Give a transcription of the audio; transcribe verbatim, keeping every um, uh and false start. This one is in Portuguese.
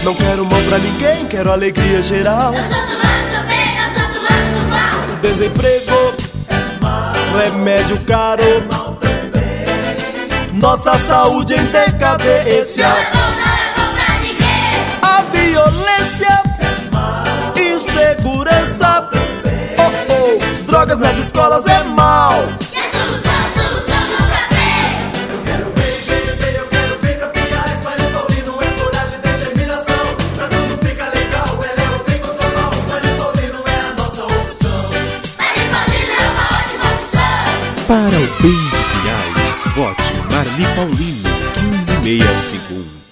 Não quero mal pra ninguém, quero alegria geral. Não tô tomando do bem, não tô tomando do mal. Desemprego é mal, remédio caro, é mal também. nossa saúde em decadência. Não é bom, não é bom pra ninguém. A violência, É mal, insegurança, também. oh, oh, drogas nas escolas é mal. E a solução, a solução nunca vem. Eu quero bem, bem, bem, eu quero bem campeais. Maria Paulino é coragem e determinação. Pra tudo fica legal, ela é o bem contra o mal. Maria Paulino é a nossa opção. Maria Paulina é uma ótima opção. Para o bem de Pinhais, vote Marli Paulino, quinze e meia segundos.